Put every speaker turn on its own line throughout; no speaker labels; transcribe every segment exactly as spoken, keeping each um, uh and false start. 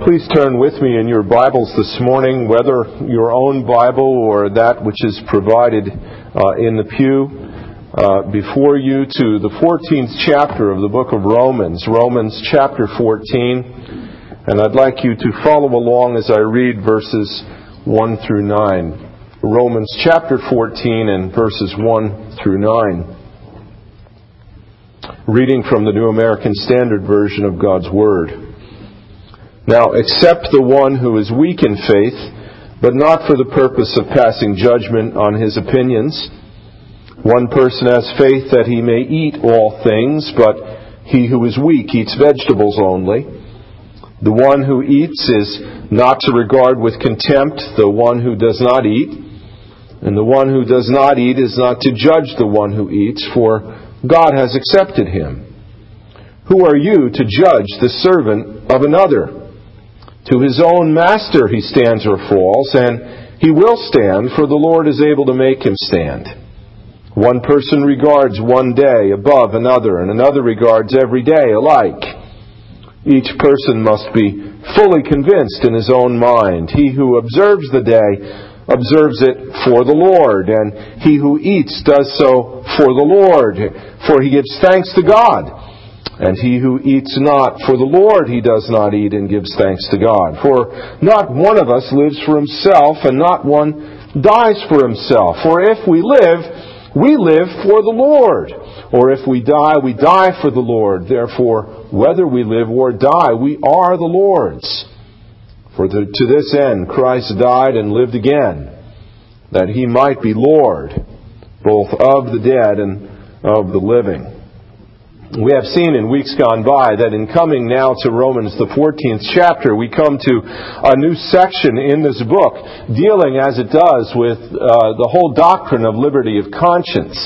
Please turn with me in your Bibles this morning, whether your own Bible or that which is provided uh, in the pew uh, before you, to the fourteenth chapter of the book of Romans, Romans chapter fourteen. And I'd like you to follow along as I read verses one through nine. Romans chapter fourteen and verses one through nine. Reading from the New American Standard Version of God's Word. Now, accept the one who is weak in faith, but not for the purpose of passing judgment on his opinions. One person has faith that he may eat all things, but he who is weak eats vegetables only. The one who eats is not to regard with contempt the one who does not eat, and the one who does not eat is not to judge the one who eats, for God has accepted him. Who are you to judge the servant of another? To his own master he stands or falls, and he will stand, for the Lord is able to make him stand. One person regards one day above another, and another regards every day alike. Each person must be fully convinced in his own mind. He who observes the day observes it for the Lord, and he who eats does so for the Lord, for he gives thanks to God. And he who eats not for the Lord, he does not eat and gives thanks to God. For not one of us lives for himself, and not one dies for himself. For if we live, we live for the Lord. Or if we die, we die for the Lord. Therefore, whether we live or die, we are the Lord's. For the, to this end Christ died and lived again, that he might be Lord, both of the dead and of the living. We have seen in weeks gone by that in coming now to Romans, the fourteenth chapter, we come to a new section in this book dealing, as it does, with uh, the whole doctrine of liberty of conscience.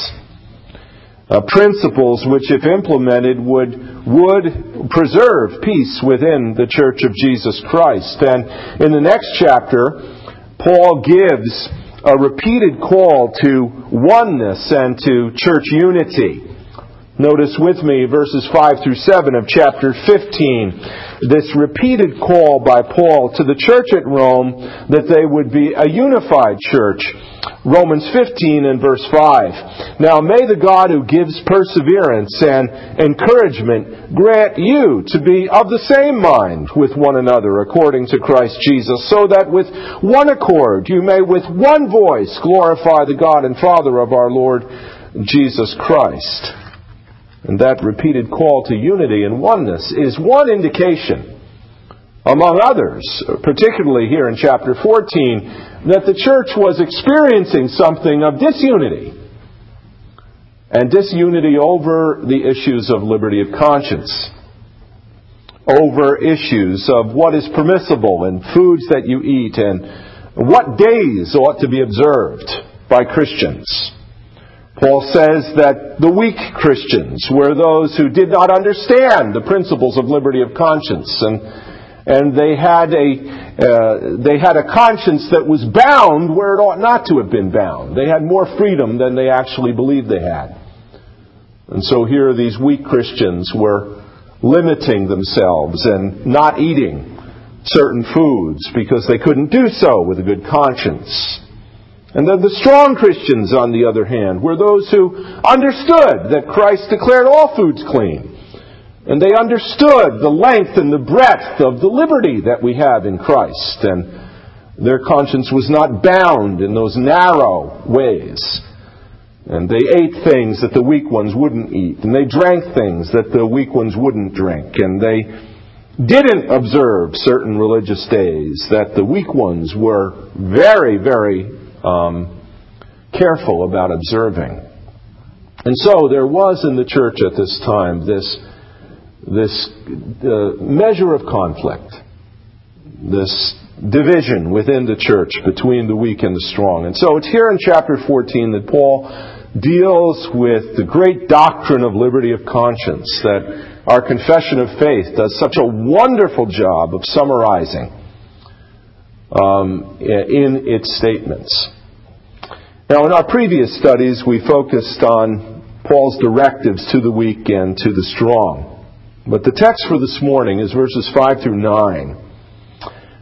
Uh, principles which, if implemented, would, would preserve peace within the Church of Jesus Christ. And in the next chapter, Paul gives a repeated call to oneness and to church unity. Notice with me verses five through seven of chapter fifteen. This repeated call by Paul to the church at Rome that they would be a unified church. Romans fifteen and verse five. Now may the God who gives perseverance and encouragement grant you to be of the same mind with one another according to Christ Jesus, so that with one accord you may with one voice glorify the God and Father of our Lord Jesus Christ. And that repeated call to unity and oneness is one indication, among others, particularly here in chapter fourteen, that the church was experiencing something of disunity. And disunity over the issues of liberty of conscience, over issues of what is permissible and foods that you eat and what days ought to be observed by Christians. Paul says that the weak Christians were those who did not understand the principles of liberty of conscience, and and they had a uh, they had a conscience that was bound where it ought not to have been bound. They had more freedom than they actually believed they had. And so here these weak Christians were limiting themselves and not eating certain foods because they couldn't do so with a good conscience. And then the strong Christians, on the other hand, were those who understood that Christ declared all foods clean. And they understood the length and the breadth of the liberty that we have in Christ. And their conscience was not bound in those narrow ways. And they ate things that the weak ones wouldn't eat. And they drank things that the weak ones wouldn't drink. And they didn't observe certain religious days that the weak ones were very, very Um, careful about observing. And so there was in the church at this time this, this uh, measure of conflict, this division within the church between the weak and the strong. And so it's here in chapter fourteen that Paul deals with the great doctrine of liberty of conscience that our confession of faith does such a wonderful job of summarizing Um, in its statements. Now, in our previous studies, we focused on Paul's directives to the weak and to the strong. But the text for this morning is verses five through nine.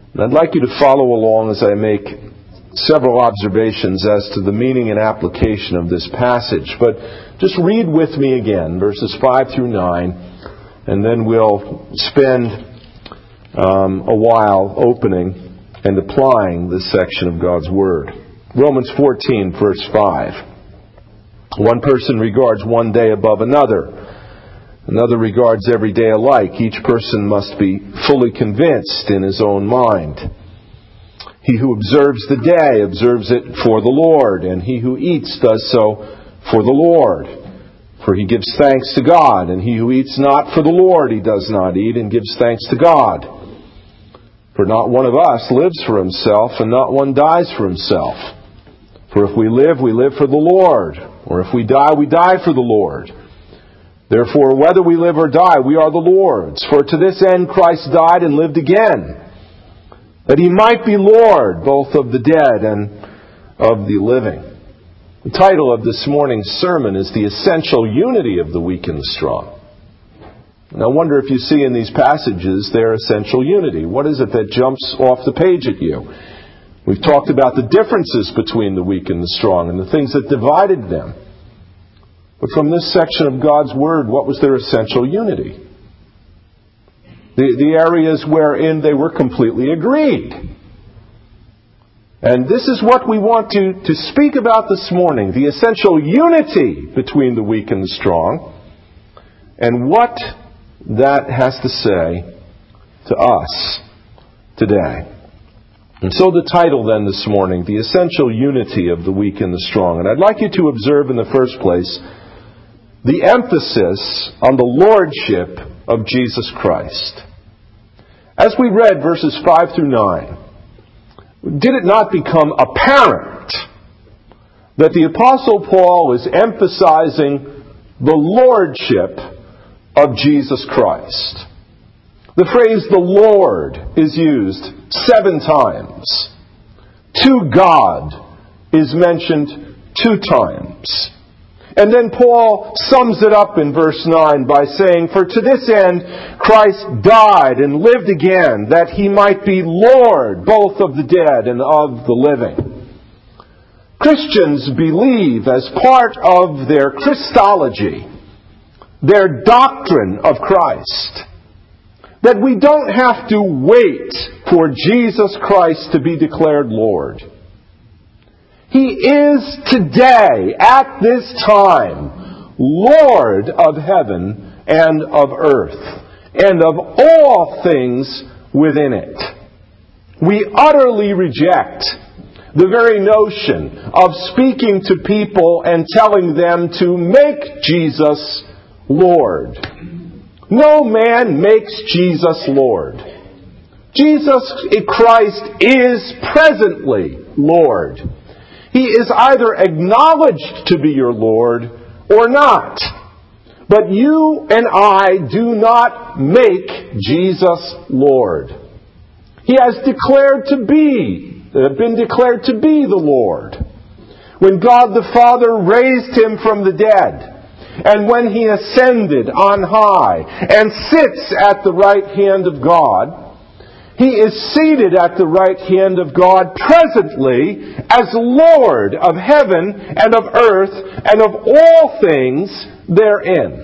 And I'd like you to follow along as I make several observations as to the meaning and application of this passage. But just read with me again, verses five through nine, and then we'll spend um, a while opening and applying this section of God's Word. Romans fourteen, verse five. One person regards one day above another. Another regards every day alike. Each person must be fully convinced in his own mind. He who observes the day observes it for the Lord, and he who eats does so for the Lord. For he gives thanks to God, and he who eats not for the Lord, he does not eat, and gives thanks to God. For not one of us lives for himself, and not one dies for himself. For if we live, we live for the Lord, or if we die, we die for the Lord. Therefore, whether we live or die, we are the Lord's. For to this end Christ died and lived again, that he might be Lord, both of the dead and of the living. The title of this morning's sermon is The Essential Unity of the Weak and the Strong. And I wonder if you see in these passages their essential unity. What is it that jumps off the page at you? We've talked about the differences between the weak and the strong and the things that divided them. But from this section of God's Word, what was their essential unity? The, the areas wherein they were completely agreed. And this is what we want to, to speak about this morning. The essential unity between the weak and the strong. And what that has to say to us today. And so the title then this morning, The Essential Unity of the Weak and the Strong. And I'd like you to observe in the first place the emphasis on the lordship of Jesus Christ. As we read verses five through nine, did it not become apparent that the Apostle Paul is emphasizing the lordship of Jesus Christ? The phrase "the Lord" is used seven times. "To God" is mentioned two times. And then Paul sums it up in verse nine by saying, "For to this end Christ died and lived again, that he might be Lord both of the dead and of the living." Christians believe as part of their Christology, their doctrine of Christ, that we don't have to wait for Jesus Christ to be declared Lord. He is today, at this time, Lord of heaven and of earth, and of all things within it. We utterly reject the very notion of speaking to people and telling them to make Jesus Lord. No man makes Jesus Lord. Jesus Christ is presently Lord. He is either acknowledged to be your Lord or not. But you and I do not make Jesus Lord. He has declared to be, been declared to be the Lord. When God the Father raised him from the dead, and when he ascended on high and sits at the right hand of God, he is seated at the right hand of God presently as Lord of heaven and of earth and of all things therein.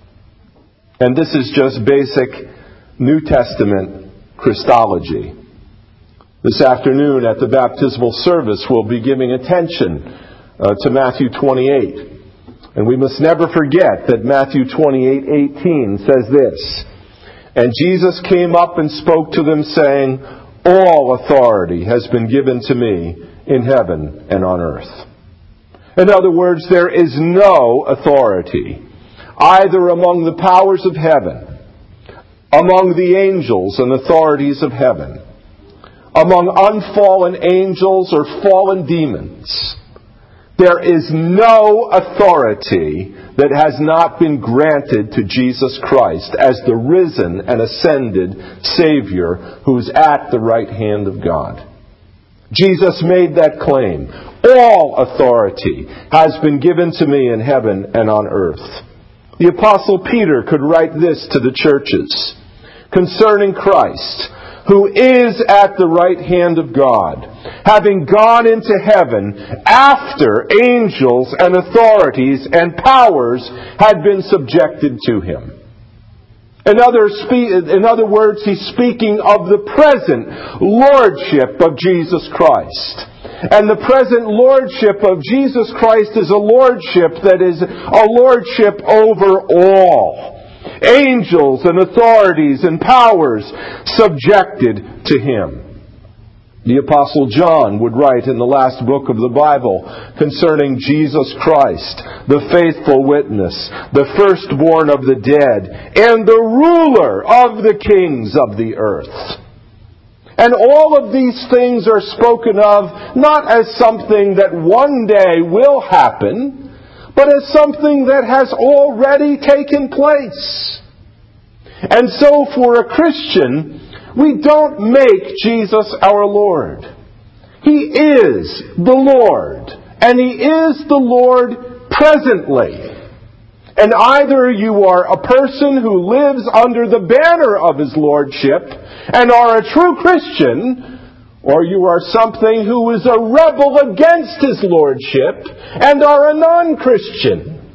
And this is just basic New Testament Christology. This afternoon at the baptismal service, we'll be giving attention uh, to Matthew twenty-eight. And we must never forget that Matthew twenty-eight eighteen says this, "And Jesus came up and spoke to them, saying, All authority has been given to me in heaven and on earth." In other words, there is no authority, either among the powers of heaven, among the angels and authorities of heaven, among unfallen angels or fallen demons. There is no authority that has not been granted to Jesus Christ as the risen and ascended Savior who's at the right hand of God. Jesus made that claim. All authority has been given to me in heaven and on earth. The Apostle Peter could write this to the churches concerning Christ. who is at the right hand of God, having gone into heaven after angels and authorities and powers had been subjected to him. In other, spe- in other words, he's speaking of the present lordship of Jesus Christ. And the present lordship of Jesus Christ is a lordship that is a lordship over all. Angels and authorities and powers subjected to him. The Apostle John would write in the last book of the Bible concerning Jesus Christ, the faithful witness, the firstborn of the dead, and the ruler of the kings of the earth. And all of these things are spoken of not as something that one day will happen, but as something that has already taken place. And so for a Christian, we don't make Jesus our Lord. He is the Lord, and He is the Lord presently. And either you are a person who lives under the banner of His Lordship and are a true Christian, or you are something who is a rebel against His Lordship and are a non-Christian.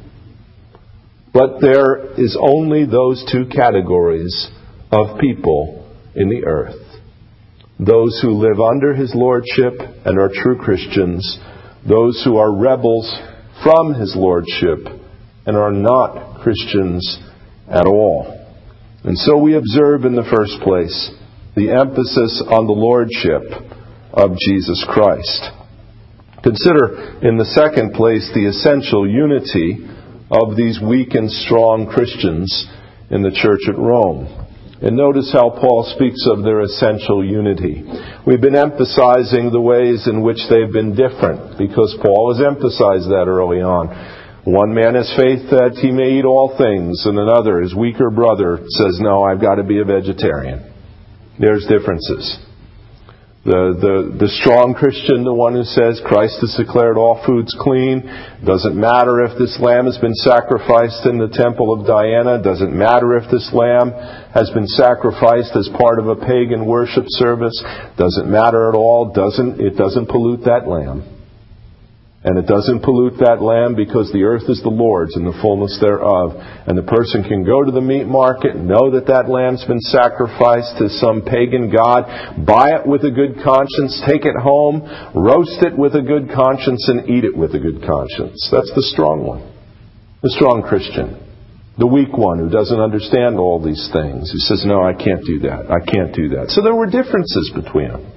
But there is only those two categories of people in the earth. Those who live under His Lordship and are true Christians, those who are rebels from His Lordship and are not Christians at all. And so we observe in the first place the emphasis on the Lordship of Jesus Christ. Consider in the second place the essential unity of these weak and strong Christians in the church at Rome. And notice how Paul speaks of their essential unity. We've been emphasizing the ways in which they've been different, because Paul has emphasized that early on. One man has faith that he may eat all things, and another, his weaker brother, says, no, I've got to be a vegetarian. There's differences. The, the, the strong Christian, the one who says Christ has declared all foods clean. Doesn't matter if this lamb has been sacrificed in the temple of Diana. Doesn't matter if this lamb has been sacrificed as part of a pagan worship service. Doesn't matter at all. Doesn't, it doesn't pollute that lamb. And it doesn't pollute that lamb because the earth is the Lord's and the fullness thereof. And the person can go to the meat market, know that that lamb's been sacrificed to some pagan god, buy it with a good conscience, take it home, roast it with a good conscience, and eat it with a good conscience. That's the strong one. The strong Christian. The weak one who doesn't understand all these things. Who says, no, I can't do that. I can't do that. So there were differences between them.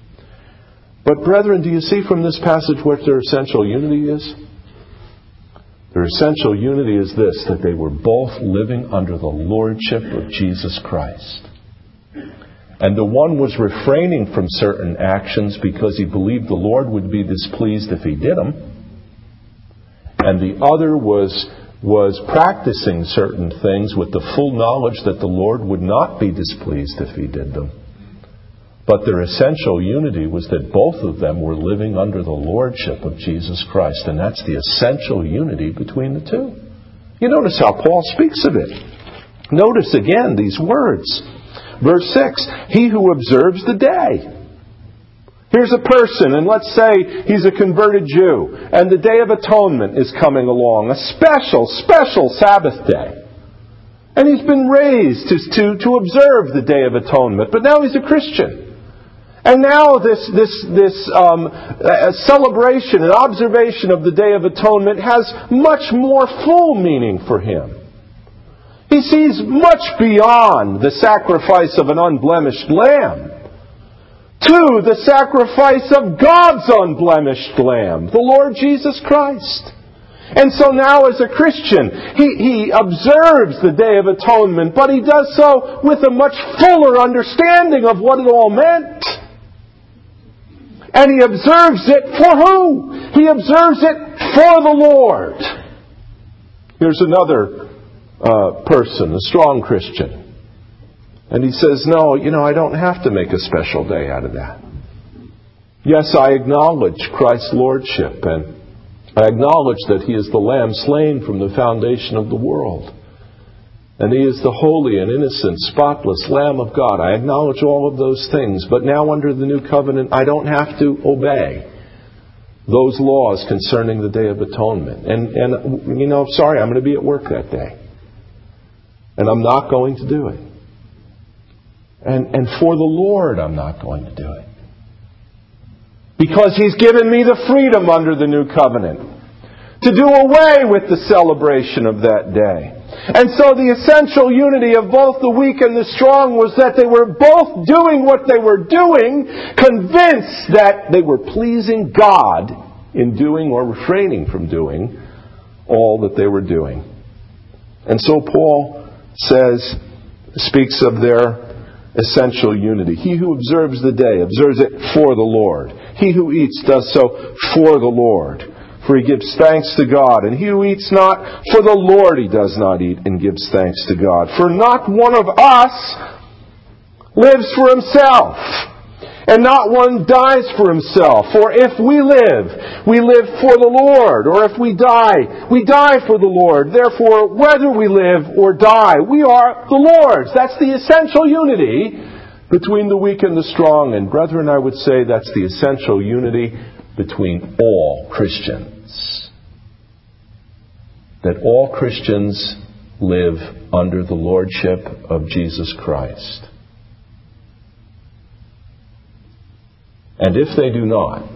But brethren, do you see from this passage what their essential unity is? Their essential unity is this, that they were both living under the lordship of Jesus Christ. And the one was refraining from certain actions because he believed the Lord would be displeased if he did them. And the other was, was practicing certain things with the full knowledge that the Lord would not be displeased if he did them. But their essential unity was that both of them were living under the lordship of Jesus Christ. And that's the essential unity between the two. You notice how Paul speaks of it. Notice again these words. Verse six, he who observes the day. Here's a person, and let's say he's a converted Jew, and the Day of Atonement is coming along, a special, special Sabbath day. And he's been raised to, to, to observe the Day of Atonement, but now he's a Christian. And now this this this um, uh, celebration and observation of the Day of Atonement has much more full meaning for him. He sees much beyond the sacrifice of an unblemished lamb to the sacrifice of God's unblemished lamb, the Lord Jesus Christ. And so now as a Christian, he, he observes the Day of Atonement, but he does so with a much fuller understanding of what it all meant. And he observes it for who? He observes it for the Lord. Here's another uh, person, a strong Christian. And he says, no, you know, I don't have to make a special day out of that. Yes, I acknowledge Christ's lordship, and I acknowledge that He is the Lamb slain from the foundation of the world. And He is the holy and innocent, spotless Lamb of God. I acknowledge all of those things. But now under the new covenant, I don't have to obey those laws concerning the Day of Atonement. And, and you know, sorry, I'm going to be at work that day. And I'm not going to do it. And, and for the Lord, I'm not going to do it. Because He's given me the freedom under the new covenant to do away with the celebration of that day. And so the essential unity of both the weak and the strong was that they were both doing what they were doing, convinced that they were pleasing God in doing or refraining from doing all that they were doing. And so Paul says, speaks of their essential unity. He who observes the day observes it for the Lord. He who eats does so for the Lord, for he gives thanks to God. And he who eats not for the Lord, he does not eat and gives thanks to God. For not one of us lives for himself, and not one dies for himself. For if we live, we live for the Lord. Or if we die, we die for the Lord. Therefore, whether we live or die, we are the Lord's. That's the essential unity between the weak and the strong. And brethren, I would say that's the essential unity between all Christians. That all Christians live under the lordship of Jesus Christ. And if they do not,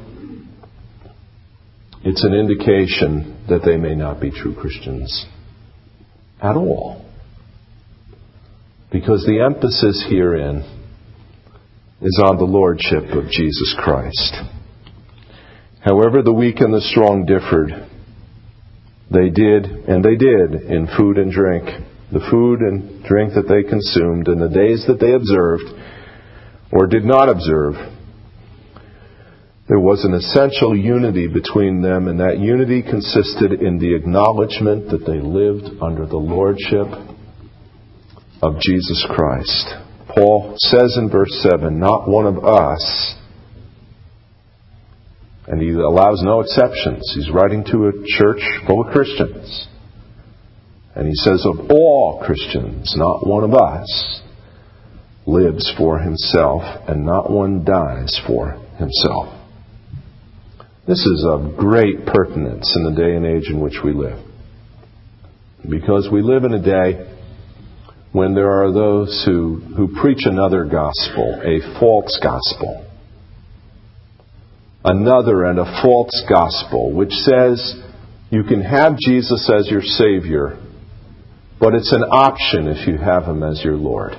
it's an indication that they may not be true Christians at all. Because the emphasis herein is on the lordship of Jesus Christ. However, the weak and the strong differed. They did, and they did, in food and drink. The food and drink that they consumed, and the days that they observed, or did not observe. There was an essential unity between them, and that unity consisted in the acknowledgement that they lived under the lordship of Jesus Christ. Paul says in verse seven, not one of us, and he allows no exceptions. He's writing to a church full of Christians. And he says, of all Christians, not one of us lives for himself, and not one dies for himself. This is of great pertinence in the day and age in which we live. Because we live in a day when there are those who, who preach another gospel, a false gospel. Another and a false gospel, which says you can have Jesus as your Savior, but it's an option if you have Him as your Lord.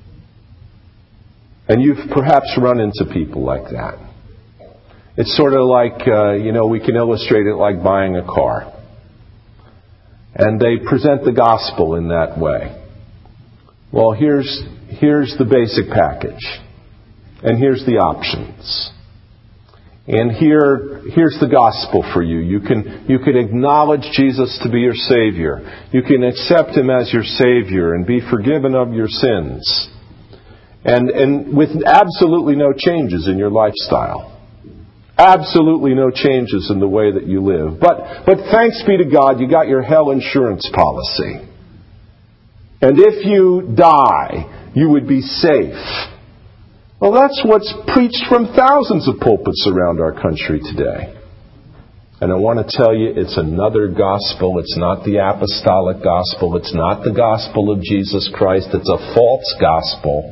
And you've perhaps run into people like that. It's sort of like, uh, you know, we can illustrate it like buying a car. And they present the gospel in that way. Well, here's, here's the basic package. And here's the options. And here, here's the gospel for you. You can, you can acknowledge Jesus to be your Savior. You can accept Him as your Savior and be forgiven of your sins. And, and with absolutely no changes in your lifestyle. Absolutely no changes in the way that you live. But, but thanks be to God, you got your hell insurance policy. And if you die, you would be safe. Well, that's what's preached from thousands of pulpits around our country today. And I want to tell you, it's another gospel. It's not the apostolic gospel. It's not the gospel of Jesus Christ. It's a false gospel.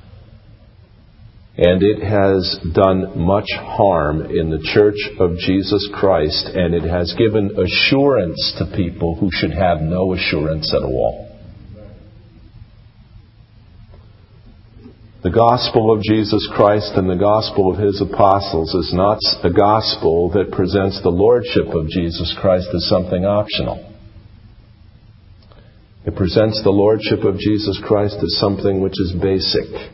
And it has done much harm in the church of Jesus Christ, and it has given assurance to people who should have no assurance at all. The gospel of Jesus Christ and the gospel of His apostles is not a gospel that presents the lordship of Jesus Christ as something optional. It presents the lordship of Jesus Christ as something which is basic.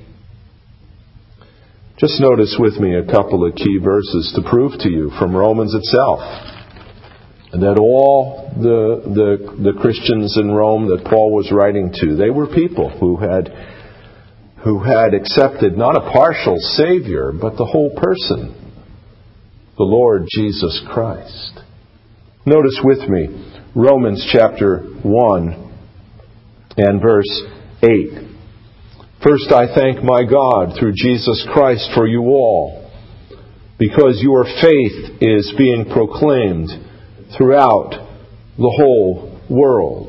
Just notice with me a couple of key verses to prove to you from Romans itself that all the, the, the Christians in Rome that Paul was writing to, they were people who had, who had accepted not a partial Savior, but the whole person, the Lord Jesus Christ. Notice with me Romans chapter one And verse eight. First, I thank my God through Jesus Christ for you all, because your faith is being proclaimed throughout the whole world.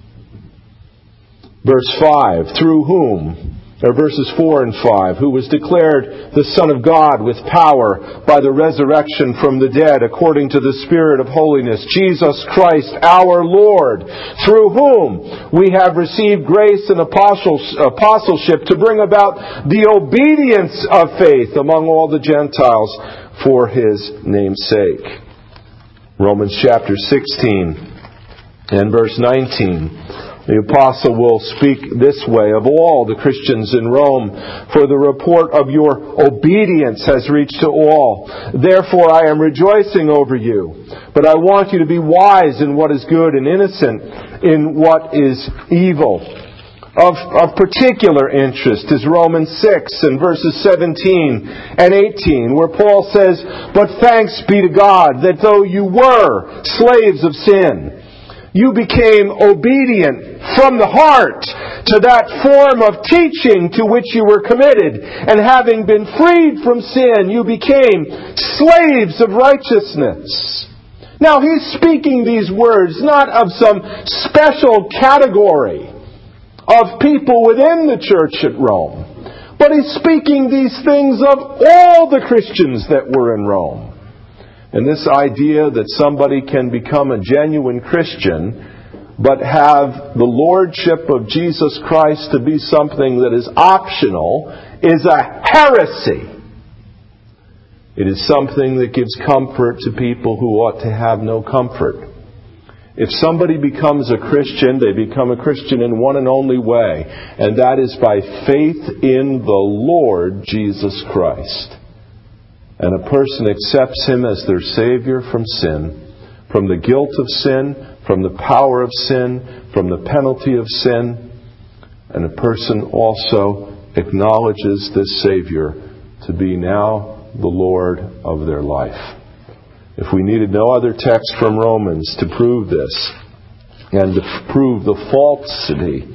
Verse five, through whom, or verses four and five, who was declared the Son of God with power by the resurrection from the dead according to the Spirit of holiness, Jesus Christ our Lord, through whom we have received grace and apostleship to bring about the obedience of faith among all the Gentiles for His name's sake. Romans chapter sixteen and verse nineteen. The apostle will speak this way of all the Christians in Rome, for the report of your obedience has reached to all. Therefore I am rejoicing over you. But I want you to be wise in what is good and innocent in what is evil. Of, of particular interest is Romans six and verses seventeen and eighteen, where Paul says, "But thanks be to God that though you were slaves of sin, you became obedient from the heart to that form of teaching to which you were committed. And having been freed from sin, you became slaves of righteousness." Now, he's speaking these words not of some special category of people within the church at Rome, but he's speaking these things of all the Christians that were in Rome. And this idea that somebody can become a genuine Christian but have the lordship of Jesus Christ to be something that is optional is a heresy. It is something that gives comfort to people who ought to have no comfort. If somebody becomes a Christian, they become a Christian in one and only way, and that is by faith in the Lord Jesus Christ. And a person accepts Him as their Savior from sin, from the guilt of sin, from the power of sin, from the penalty of sin. And a person also acknowledges this Savior to be now the Lord of their life. If we needed no other text from Romans to prove this, and to prove the falsity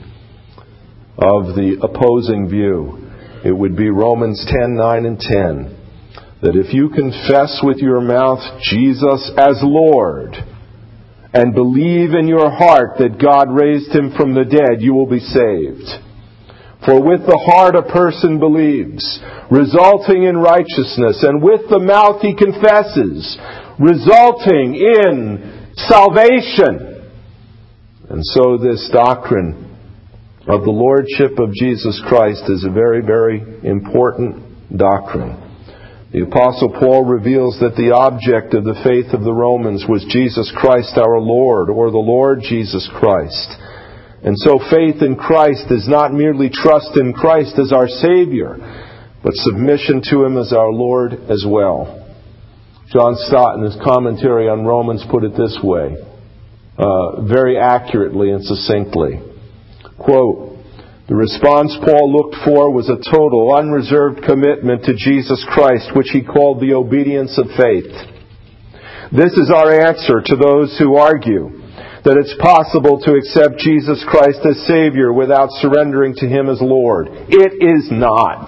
of the opposing view, it would be Romans ten, nine, and ten. That if you confess with your mouth Jesus as Lord and believe in your heart that God raised Him from the dead, you will be saved. For with the heart a person believes, resulting in righteousness, and with the mouth he confesses, resulting in salvation. And so this doctrine of the Lordship of Jesus Christ is a very, very important doctrine. The Apostle Paul reveals that the object of the faith of the Romans was Jesus Christ our Lord, or the Lord Jesus Christ. And so faith in Christ is not merely trust in Christ as our Savior, but submission to Him as our Lord as well. John Stott, in his commentary on Romans, put it this way, uh, very accurately and succinctly. Quote, "The response Paul looked for was a total, unreserved commitment to Jesus Christ, which he called the obedience of faith. This is our answer to those who argue that it's possible to accept Jesus Christ as Savior without surrendering to Him as Lord. It is not."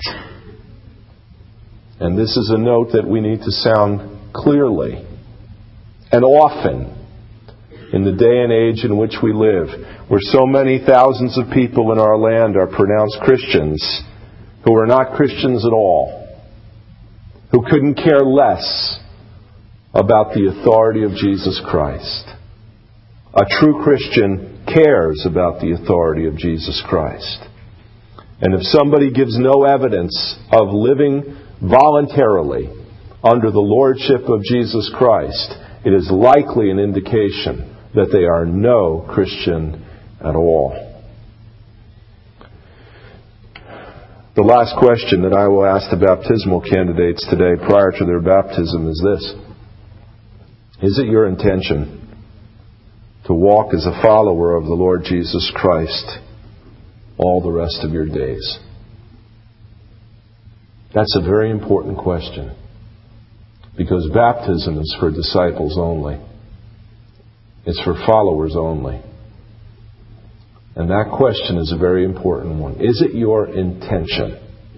And this is a note that we need to sound clearly and often in the day and age in which we live, where so many thousands of people in our land are pronounced Christians who are not Christians at all, who couldn't care less about the authority of Jesus Christ. A true Christian cares about the authority of Jesus Christ. And if somebody gives no evidence of living voluntarily under the lordship of Jesus Christ, it is likely an indication that they are no Christian at all. The last question that I will ask the baptismal candidates today prior to their baptism is this: is it your intention to walk as a follower of the Lord Jesus Christ all the rest of your days? That's a very important question, because baptism is for disciples only. It's for followers only. And that question is a very important one. Is it your intention?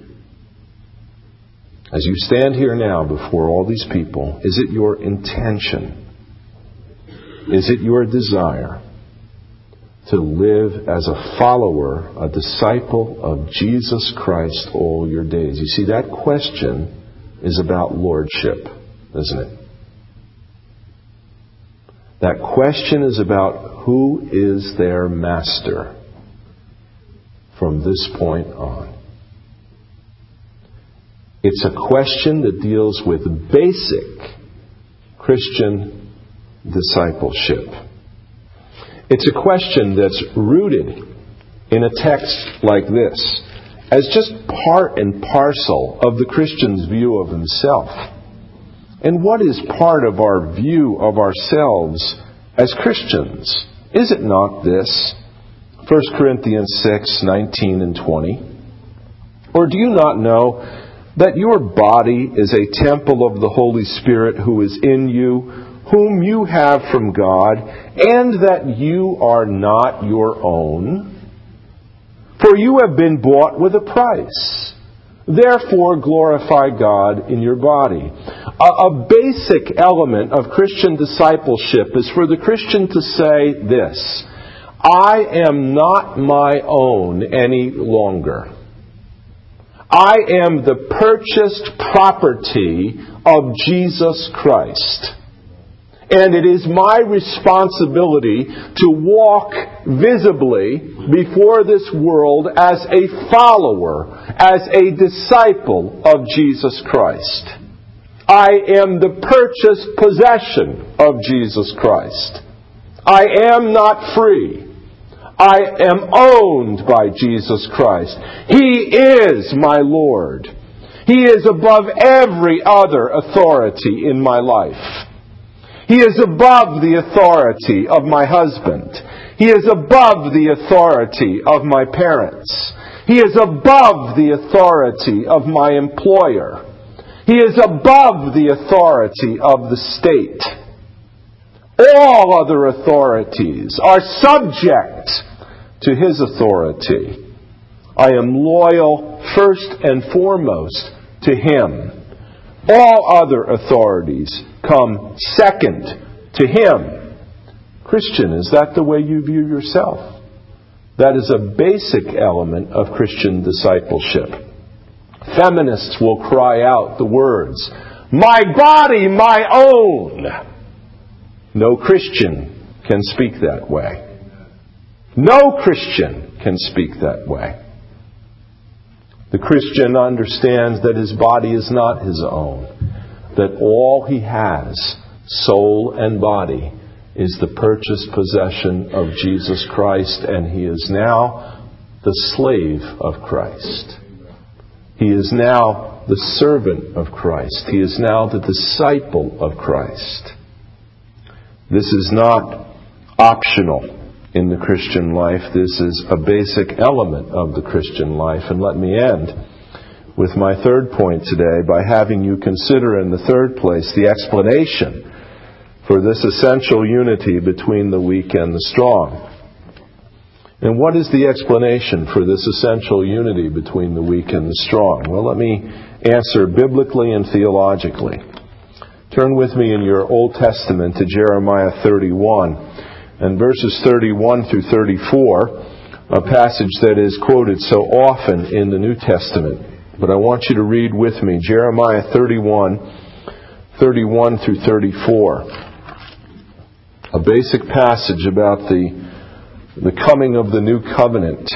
As you stand here now before all these people, is it your intention? Is it your desire to live as a follower, a disciple of Jesus Christ all your days? You see, that question is about lordship, isn't it? That question is about who is their master from this point on. It's a question that deals with basic Christian discipleship. It's a question that's rooted in a text like this as just part and parcel of the Christian's view of himself. And what is part of our view of ourselves as Christians? Is it not this? First Corinthians six, nineteen and twenty. Or do you not know that your body is a temple of the Holy Spirit who is in you, whom you have from God, and that you are not your own? For you have been bought with a price. Therefore glorify God in your body. A, a basic element of Christian discipleship is for the Christian to say this: I am not my own any longer. I am the purchased property of Jesus Christ. And it is my responsibility to walk visibly before this world as a follower, as a disciple of Jesus Christ. I am the purchased possession of Jesus Christ. I am not free. I am owned by Jesus Christ. He is my Lord. He is above every other authority in my life. He is above the authority of my husband. He is above the authority of my parents. He is above the authority of my employer. He is above the authority of the state. All other authorities are subject to His authority. I am loyal first and foremost to Him. All other authorities come second to Him. Christian, is that the way you view yourself? That is a basic element of Christian discipleship. Feminists will cry out the words, "My body, my own." No Christian can speak that way. No Christian can speak that way. The Christian understands that his body is not his own, that all he has, soul and body, is the purchased possession of Jesus Christ, and he is now the slave of Christ. He is now the servant of Christ. He is now the disciple of Christ. This is not optional in the Christian life. This is a basic element of the Christian life. And let me end with my third point today by having you consider in the third place the explanation for this essential unity between the weak and the strong. And what is the explanation for this essential unity between the weak and the strong? Well, let me answer biblically and theologically. Turn with me in your Old Testament to Jeremiah thirty-one and verses thirty-one through thirty-four, a passage that is quoted so often in the New Testament. But I want you to read with me Jeremiah thirty-one, thirty-one through thirty-four. A basic passage about the the coming of the new covenant.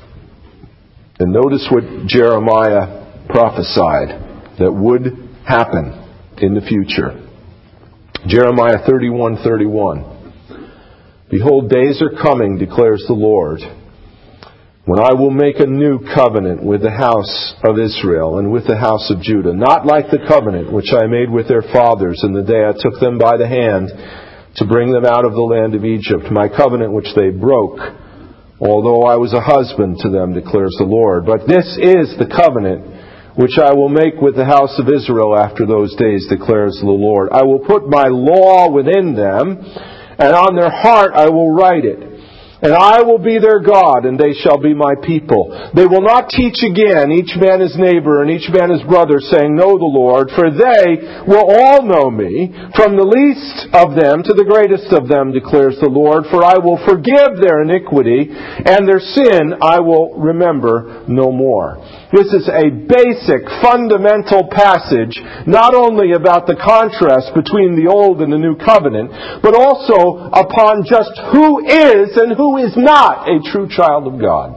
And notice what Jeremiah prophesied that would happen in the future. Jeremiah thirty-one, thirty-one. Behold, days are coming, declares the Lord, when I will make a new covenant with the house of Israel and with the house of Judah, not like the covenant which I made with their fathers in the day I took them by the hand to bring them out of the land of Egypt, my covenant which they broke, although I was a husband to them, declares the Lord. But this is the covenant which I will make with the house of Israel after those days, declares the Lord. I will put my law within them, and on their heart I will write it, And I will be their God, and they shall be my people. They will not teach again, each man his neighbor and each man his brother, saying, Know the Lord, for they will all know me, from the least of them to the greatest of them, declares the Lord. For I will forgive their iniquity, and their sin I will remember no more. This is a basic, fundamental passage, not only about the contrast between the Old and the New Covenant, but also upon just who is and who is not a true child of God.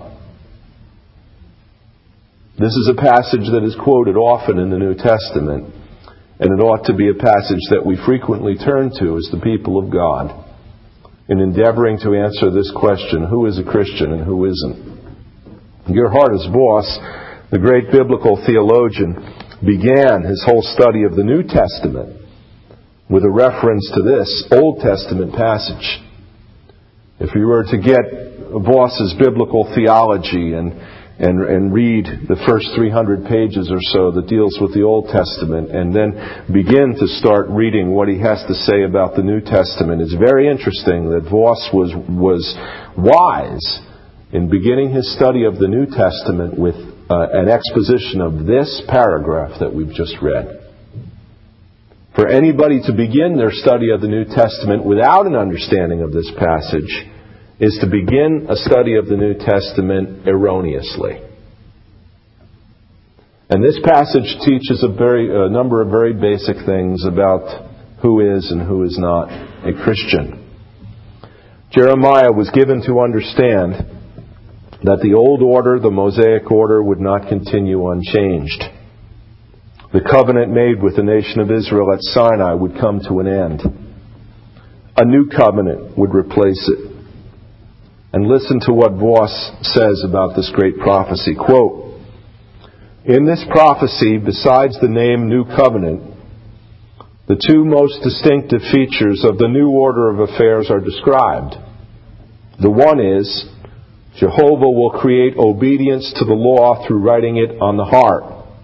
This is a passage that is quoted often in the New Testament, and it ought to be a passage that we frequently turn to as the people of God in endeavoring to answer this question, who is a Christian and who isn't? Gerhardus Voss, the great biblical theologian, began his whole study of the New Testament with a reference to this Old Testament passage. If you were to get Voss's biblical theology and, and, and read the first three hundred pages or so that deals with the Old Testament, and then begin to start reading what he has to say about the New Testament, it's very interesting that Voss was, was wise in beginning his study of the New Testament with Uh, an exposition of this paragraph that we've just read. For anybody to begin their study of the New Testament without an understanding of this passage is to begin a study of the New Testament erroneously. And this passage teaches a very a number of very basic things about who is and who is not a Christian. Jeremiah was given to understand that the old order, the Mosaic order, would not continue unchanged. The covenant made with the nation of Israel at Sinai would come to an end. A new covenant would replace it. And listen to what Voss says about this great prophecy. Quote, In this prophecy, besides the name New Covenant, the two most distinctive features of the new order of affairs are described. The one is, Jehovah will create obedience to the law through writing it on the heart.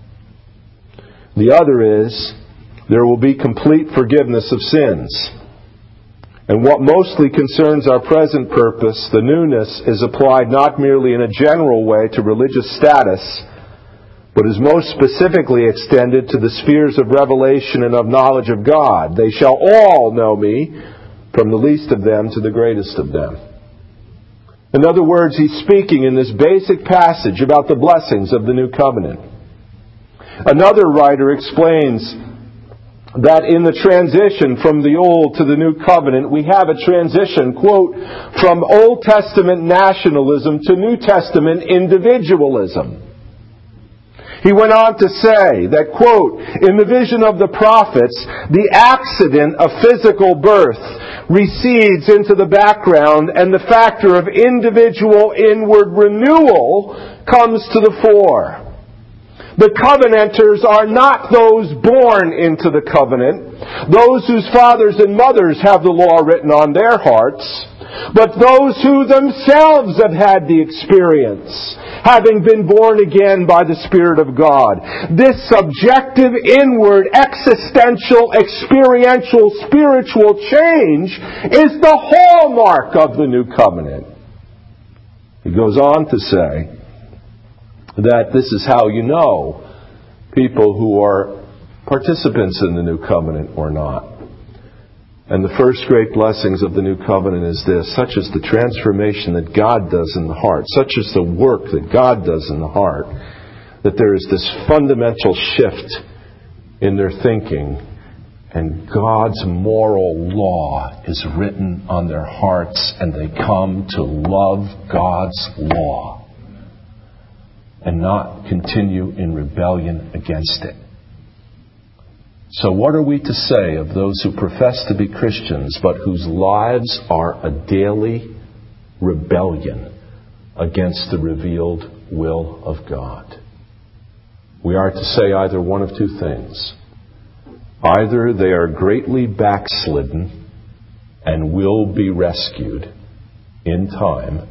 The other is, there will be complete forgiveness of sins. And what mostly concerns our present purpose, the newness is applied not merely in a general way to religious status, but is most specifically extended to the spheres of revelation and of knowledge of God. They shall all know me, from the least of them to the greatest of them. In other words, he's speaking in this basic passage about the blessings of the New Covenant. Another writer explains that in the transition from the Old to the New Covenant, we have a transition, quote, from Old Testament nationalism to New Testament individualism. He went on to say that, quote, in the vision of the prophets, the accident of physical birth recedes into the background and the factor of individual inward renewal comes to the fore. The covenanters are not those born into the covenant, those whose fathers and mothers have the law written on their hearts, but those who themselves have had the experience, having been born again by the Spirit of God. This subjective, inward, existential, experiential, spiritual change is the hallmark of the New Covenant. He goes on to say that this is how you know people who are participants in the New Covenant or not. And the first great blessings of the New Covenant is this: such is the transformation that God does in the heart, such is the work that God does in the heart, that there is this fundamental shift in their thinking, and God's moral law is written on their hearts, and they come to love God's law and not continue in rebellion against it. So what are we to say of those who profess to be Christians, but whose lives are a daily rebellion against the revealed will of God? We are to say either one of two things. Either they are greatly backslidden and will be rescued in time,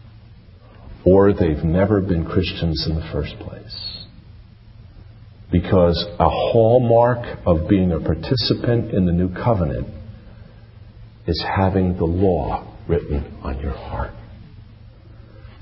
or they've never been Christians in the first place. Because a hallmark of being a participant in the New Covenant is having the law written on your heart.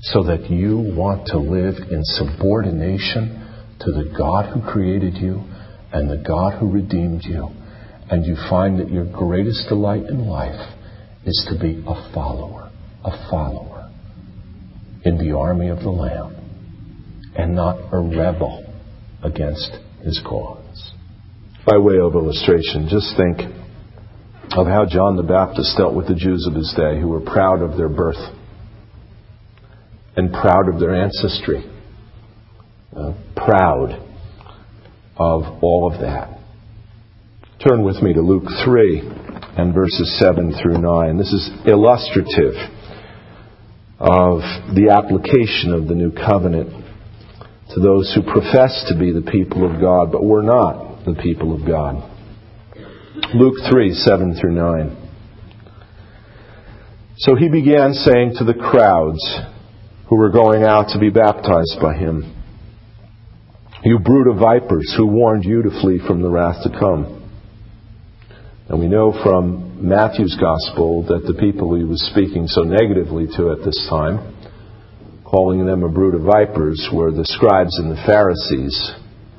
so that you want to live in subordination to the God who created you and the God who redeemed you, and you find that your greatest delight in life is to be a follower, a follower in the army of the Lamb, and not a rebel against His cause.
By way of illustration, just think of how John the Baptist dealt with the Jews of his day who were proud of their birth and proud of their ancestry, uh, proud of all of that. Turn with me to Luke three and verses seven through nine. This is illustrative of the application of the new covenant to those who profess to be the people of God, but were not the people of God. Luke three, seven through nine. So he began saying to the crowds who were going out to be baptized by him, "You brood of vipers, who warned you to flee from the wrath to come?" And we know from Matthew's Gospel that the people he was speaking so negatively to at this time, calling them a brood of vipers, were the scribes and the Pharisees.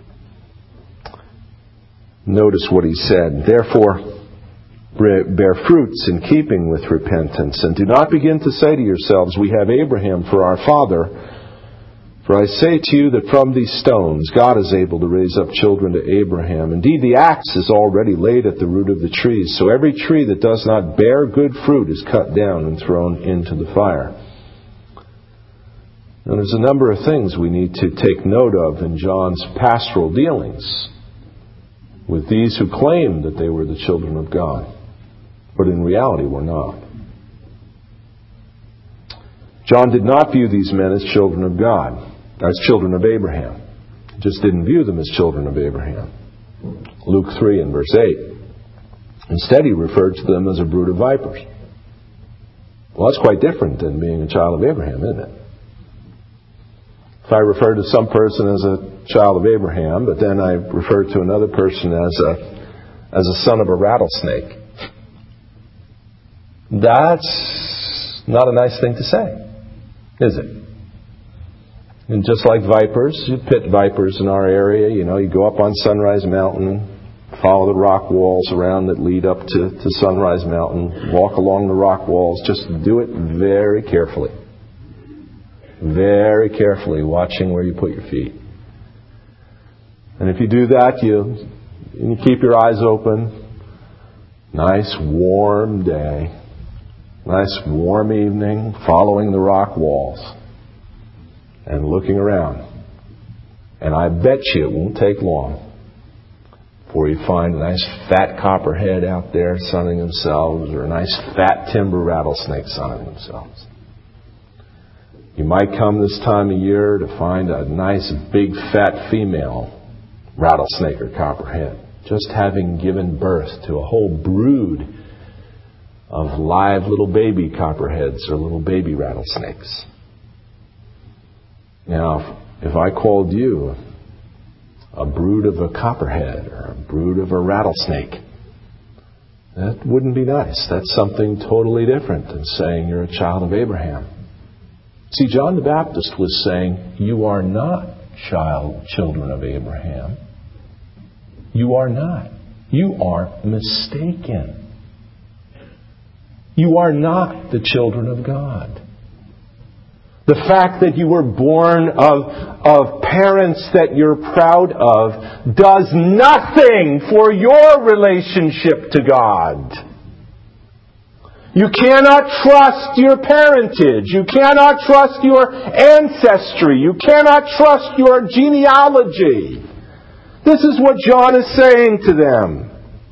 Notice what he said. "Therefore, bear fruits in keeping with repentance, and do not begin to say to yourselves, 'We have Abraham for our father.' For I say to you that from these stones God is able to raise up children to Abraham. Indeed, the axe is already laid at the root of the trees, so every tree that does not bear good fruit is cut down and thrown into the fire." Now, there's a number of things we need to take note of in John's pastoral dealings with these who claimed that they were the children of God, but in reality were not. John did not view these men as children of God, as children of Abraham. He just didn't view them as children of Abraham. Luke three and verse eight. Instead, he referred to them as a brood of vipers. Well, that's quite different than being a child of Abraham, isn't it? If I refer to some person as a child of Abraham, but then I refer to another person as a as a son of a rattlesnake, that's not a nice thing to say, is it? And just like vipers, you pit vipers in our area, you know, you go up on Sunrise Mountain, follow the rock walls around that lead up to, to Sunrise Mountain, walk along the rock walls, just do it very carefully. Very carefully, watching where you put your feet. And if you do that, you, you keep your eyes open. Nice warm day. Nice warm evening, following the rock walls and looking around. And I bet you it won't take long before you find a nice fat copperhead out there sunning themselves, or a nice fat timber rattlesnake sunning themselves. You might come this time of year to find a nice big fat female rattlesnake or copperhead, just having given birth to a whole brood of live little baby copperheads or little baby rattlesnakes. Now, if I called you a brood of a copperhead or a brood of a rattlesnake, that wouldn't be nice. That's something totally different than saying you're a child of Abraham. See, John the Baptist was saying, you are not child, children of Abraham. You are not. You are mistaken. You are not the children of God. The fact that you were born of, of parents that you're proud of does nothing for your relationship to God. You cannot trust your parentage. You cannot trust your ancestry. You cannot trust your genealogy. This is what John is saying to them.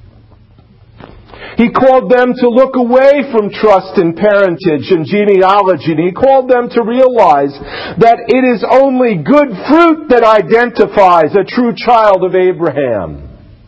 He called them to look away from trust in parentage and genealogy. And he called them to realize that it is only good fruit that identifies a true child of Abraham.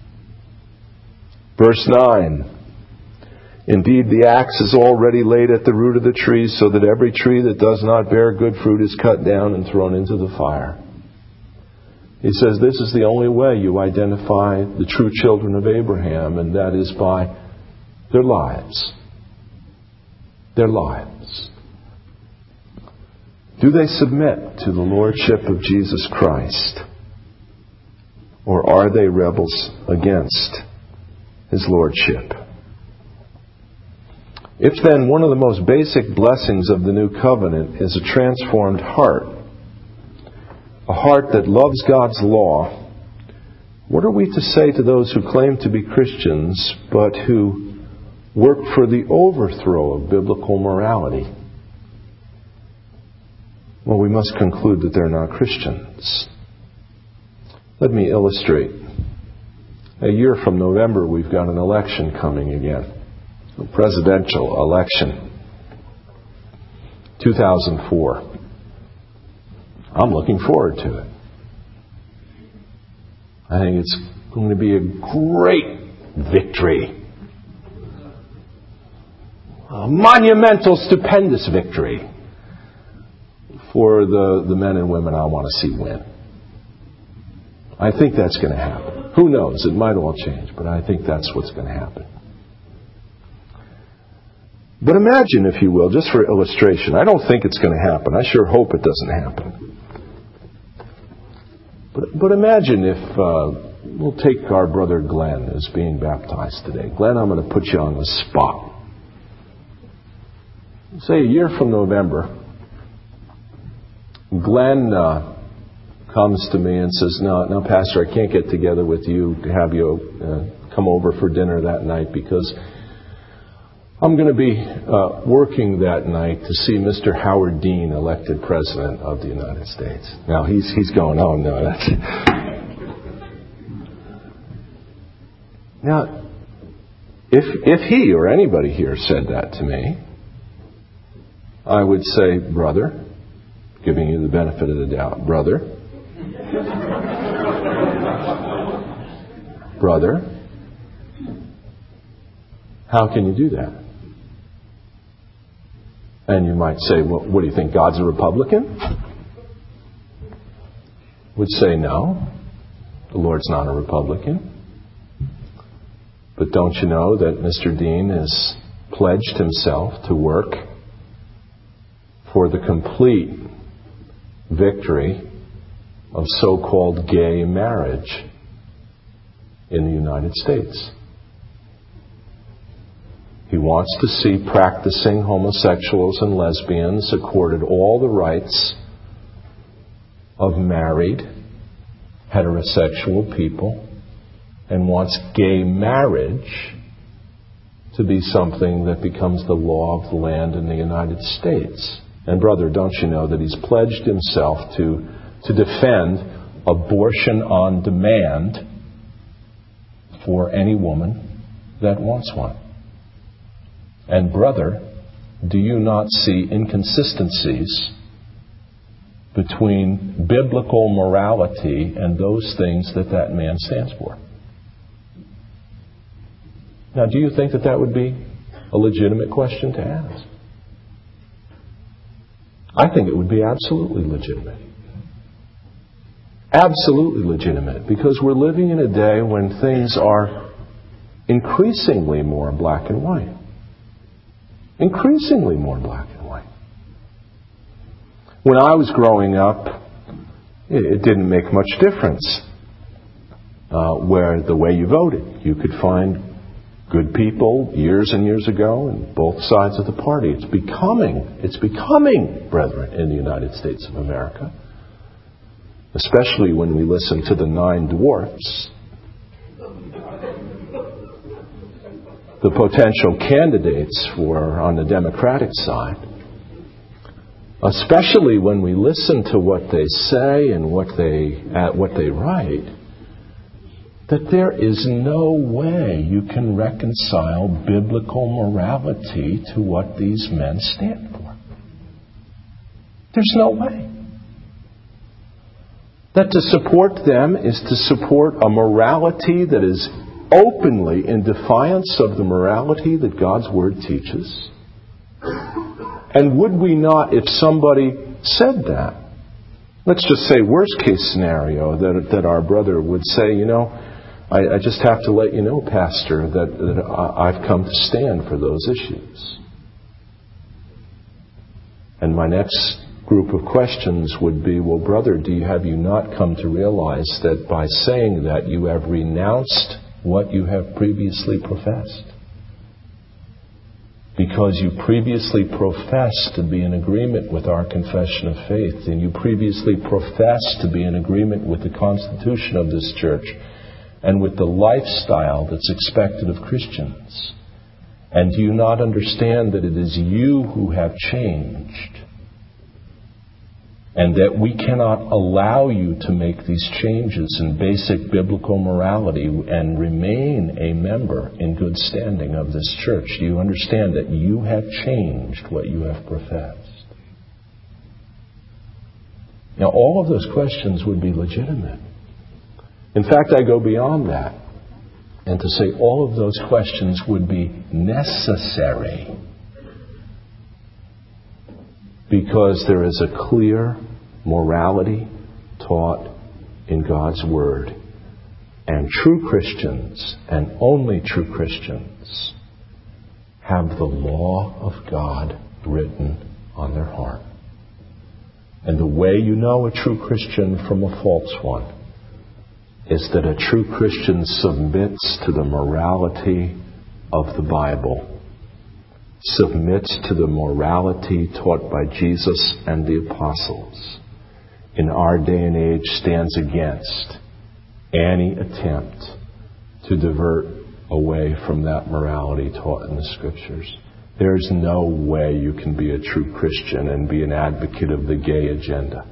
Verse nine. Indeed, the axe is already laid at the root of the trees, so that every tree that does not bear good fruit is cut down and thrown into the fire. He says this is the only way you identify the true children of Abraham, and that is by their lives. Their lives. Do they submit to the lordship of Jesus Christ? Or are they rebels against His lordship? If then one of the most basic blessings of the new covenant is a transformed heart, a heart that loves God's law, what are we to say to those who claim to be Christians but who work for the overthrow of biblical morality? Well, we must conclude that they're not Christians. Let me illustrate. A year from November, we've got an election coming again. A presidential election. two thousand four. I'm looking forward to it. I think it's going to be a great victory. A monumental, stupendous victory for the, the men and women I want to see win. I think that's going to happen. Who knows? It might all change, but I think that's what's going to happen. But imagine, if you will, just for illustration, I don't think it's going to happen. I sure hope it doesn't happen. But, but imagine if, uh, we'll take our brother Glenn as being baptized today. Glenn, I'm going to put you on the spot. Say a year from November, Glenn uh, comes to me and says, no, no, Pastor, I can't get together with you to have you uh, come over for dinner that night because I'm going to be uh, working that night to see Mister Howard Dean elected President of the United States. Now, he's he's going, oh, no, that's... Now, if if he or anybody here said that to me, I would say, brother, giving you the benefit of the doubt, brother, brother, how can you do that? And you might say, well, what do you think, God's a Republican? Would say, no, the Lord's not a Republican. But don't you know that Mister Dean has pledged himself to work for the complete victory of so-called gay marriage in the United States? He wants to see practicing homosexuals and lesbians accorded all the rights of married heterosexual people, and wants gay marriage to be something that becomes the law of the land in the United States. And brother, don't you know that he's pledged himself to, to defend abortion on demand for any woman that wants one? And brother, do you not see inconsistencies between biblical morality and those things that that man stands for? Now, do you think that that would be a legitimate question to ask? I think it would be absolutely legitimate. Absolutely legitimate, because we're living in a day when things are increasingly more black and white. Increasingly more black and white. When I was growing up, it didn't make much difference uh, where the way you voted. You could find good people years and years ago on both sides of the party. It's becoming, it's becoming, brethren, in the United States of America, especially when we listen to the nine dwarfs, the potential candidates for on the Democratic side, especially when we listen to what they say and what they uh, what they write, that there is no way you can reconcile biblical morality to what these men stand for. There's no way. That to support them is to support a morality that is openly in defiance of the morality that God's Word teaches. And would we not, if somebody said that, let's just say worst case scenario, that that our brother would say, you know, I, I just have to let you know, Pastor, that, that I've come to stand for those issues. And my next
group of questions would be, well, brother, do you, have you not come to realize that by saying that you have renounced what you have previously professed? Because you previously professed to be in agreement with our confession of faith, and you previously professed to be in agreement with the constitution of this church and with the lifestyle that's expected of Christians. And do you not understand that it is you who have changed? And that we cannot allow you to make these changes in basic biblical morality and remain a member in good standing of this church. Do you understand that you have changed what you have professed? Now, all of those questions would be legitimate. In fact, I go beyond that and to say all of those questions would be necessary, because there is a clear morality taught in God's Word. And true Christians, and only true Christians, have the law of God written on their heart. And the way you know a true Christian from a false one is that a true Christian submits to the morality of the Bible, submits to the morality taught by Jesus and the apostles. In our day and age, stands against any attempt to divert away from that morality taught in the Scriptures. There's no way you can be a true Christian and be an advocate of the gay agenda.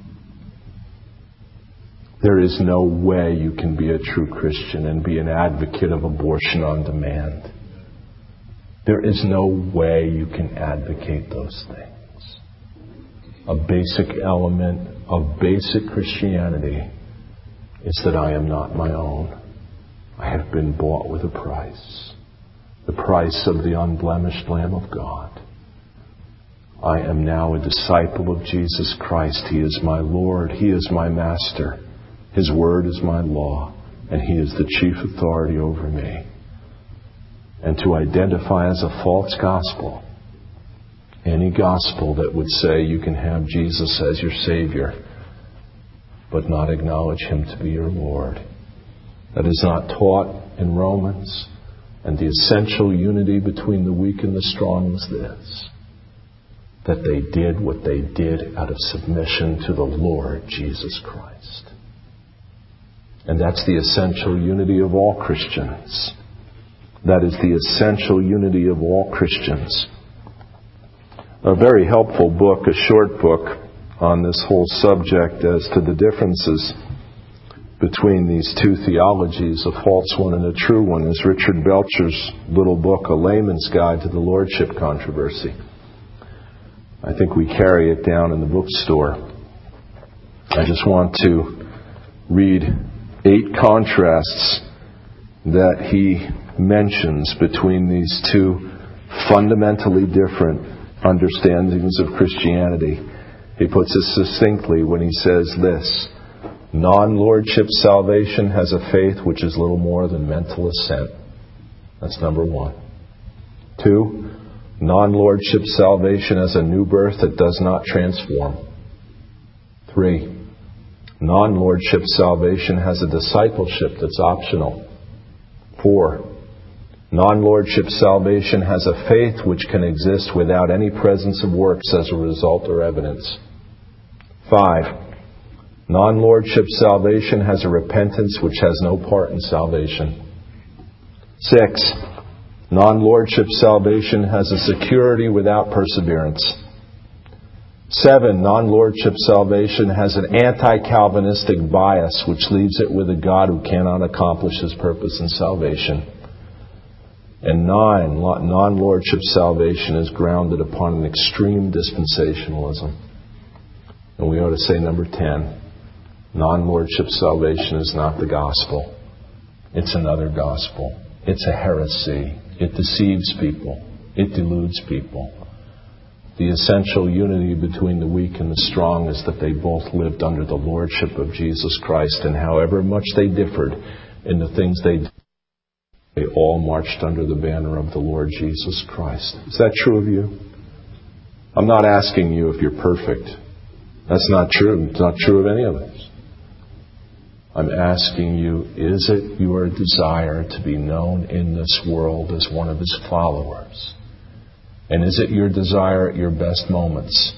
There is no way you can be a true Christian and be an advocate of abortion on demand. There is no way you can advocate those things. A basic element of basic Christianity is that I am not my own. I have been bought with a price. The price of the unblemished Lamb of God. I am now a disciple of Jesus Christ. He is my Lord. He is my Master. His Word is my law, and He is the chief authority over me. And to identify as a false gospel, any gospel that would say you can have Jesus as your Savior, but not acknowledge Him to be your Lord, that is not taught in Romans. And the essential unity between the weak and the strong is this: that they did what they did out of submission to the Lord Jesus Christ. And that's the essential unity of all Christians. That is the essential unity of all Christians. A very helpful book, a short book on this whole subject as to the differences between these two theologies, a false one and a true one, is Richard Belcher's little book, A Layman's Guide to the Lordship Controversy. I think we carry it down in the bookstore. I just want to read eight contrasts that he mentions between these two fundamentally different understandings of Christianity. He puts it succinctly when he says this: non-lordship salvation has a faith which is little more than mental assent. That's number one. Two, non-lordship salvation has a new birth that does not transform. Three, non-lordship salvation has a discipleship that's optional. Four, non-lordship salvation has a faith which can exist without any presence of works as a result or evidence. Five, non-lordship salvation has a repentance which has no part in salvation. Six, non-lordship salvation has a security without perseverance. Seven, non-lordship salvation has an anti-Calvinistic bias which leaves it with a God who cannot accomplish His purpose in salvation. And nine, non-lordship salvation is grounded upon an extreme dispensationalism. And we ought to say number ten, non-lordship salvation is not the gospel. It's another gospel. It's a heresy. It deceives people. It deludes people. The essential unity between the weak and the strong is that they both lived under the lordship of Jesus Christ, and however much they differed in the things they did, they all marched under the banner of the Lord Jesus Christ. Is that true of you?
I'm not asking you if you're perfect. That's not true. It's not true of any of us. I'm asking you, is it your desire to be known in this world as one of His followers? And is it your desire at your best moments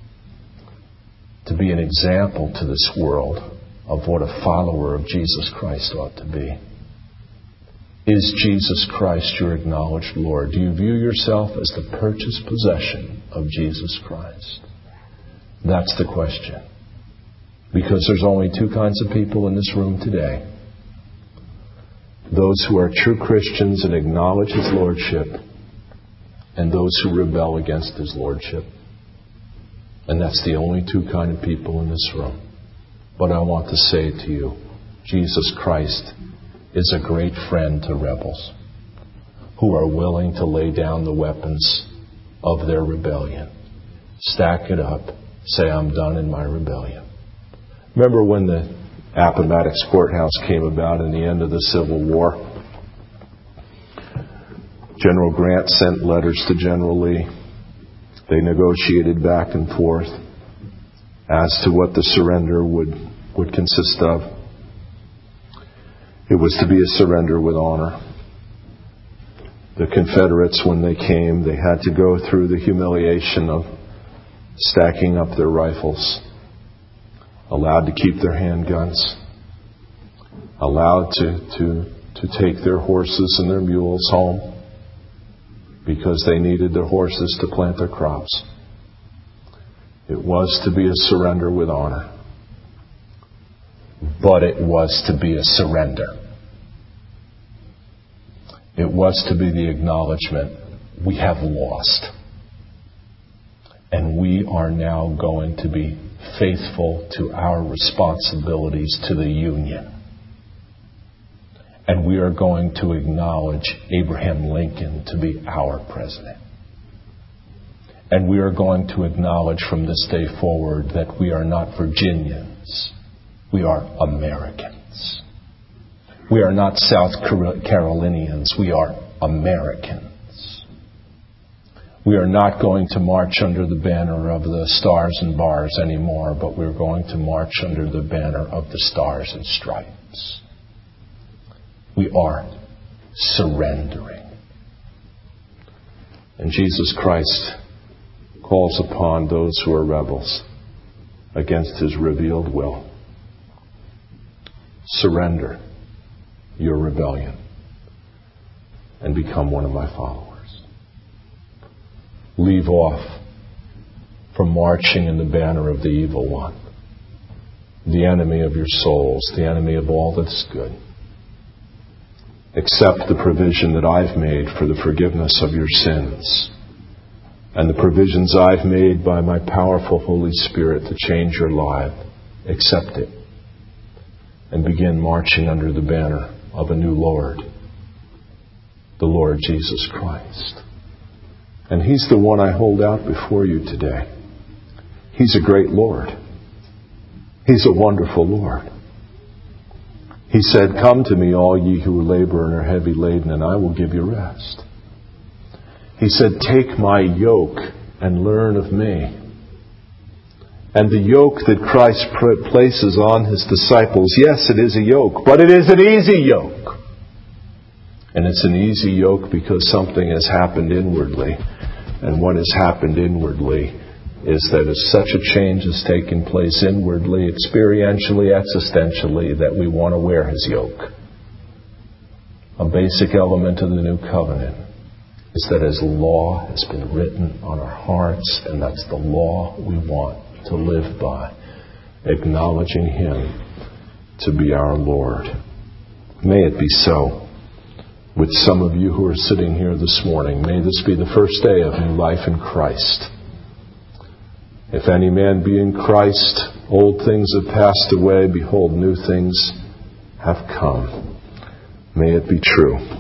to be an example to this world of what a follower of Jesus Christ ought to be? Is Jesus Christ your acknowledged Lord? Do you view yourself as the purchased possession of Jesus Christ? That's the question. Because there's only two kinds of people in this room today. Those who are true Christians and acknowledge His Lordship, and those who rebel against His Lordship. And that's the only two kind of people in this room. But I want to say to you, Jesus Christ is a great friend to rebels who are willing to lay down the weapons of their rebellion. Stack it up. Say, I'm done in my rebellion. Remember when the Appomattox Courthouse came about in the end of the Civil War? General Grant sent letters to General Lee. They negotiated back and forth as to what the surrender would, would consist of. It was to be a surrender with honor. The Confederates, when they came, they had to go through the humiliation of stacking up their rifles, allowed to keep their handguns, allowed to, to, to take their horses and their mules home because they needed their horses to plant their crops. It was to be a surrender with honor. But it was to be a surrender. It was to be the acknowledgement, we have lost. And we are now going to be faithful to our responsibilities to the Union. And we are going to acknowledge Abraham Lincoln to be our president. And we are going to acknowledge from this day forward that we are not Virginians. We are Americans. We are not South Carolinians. We are Americans. We are not going to march under the banner of the Stars and Bars anymore, but we're going to march under the banner of the Stars and Stripes. We are surrendering. And Jesus Christ calls upon those who are rebels against His revealed will. Surrender your rebellion and become one of my followers. Leave off from marching in the banner of the evil one, the enemy of your souls, the enemy of all that's good. Accept the provision that I've made for the forgiveness of your sins and the provisions I've made by my powerful Holy Spirit to change your life. Accept it and begin marching under the banner of a new Lord, the Lord Jesus Christ. And He's the one I hold out before you today. He's a great Lord. He's a wonderful Lord. He said, come to me, all ye who labor and are heavy laden, and I will give you rest. He said, take my yoke and learn of me. And the yoke that Christ places on His disciples, yes, it is a yoke, but it is an easy yoke. And it's an easy yoke because something has happened inwardly. And what has happened inwardly is that if such a change has taken place inwardly, experientially, existentially, that we want to wear His yoke. A basic element of the new covenant is that His law has been written on our hearts, and that's the law we want to live by, acknowledging Him to be our Lord. May it be so with some of you who are sitting here this morning. May this be the first day of new life in Christ. If any man be in Christ, old things have passed away, behold, new things have come. May it be true.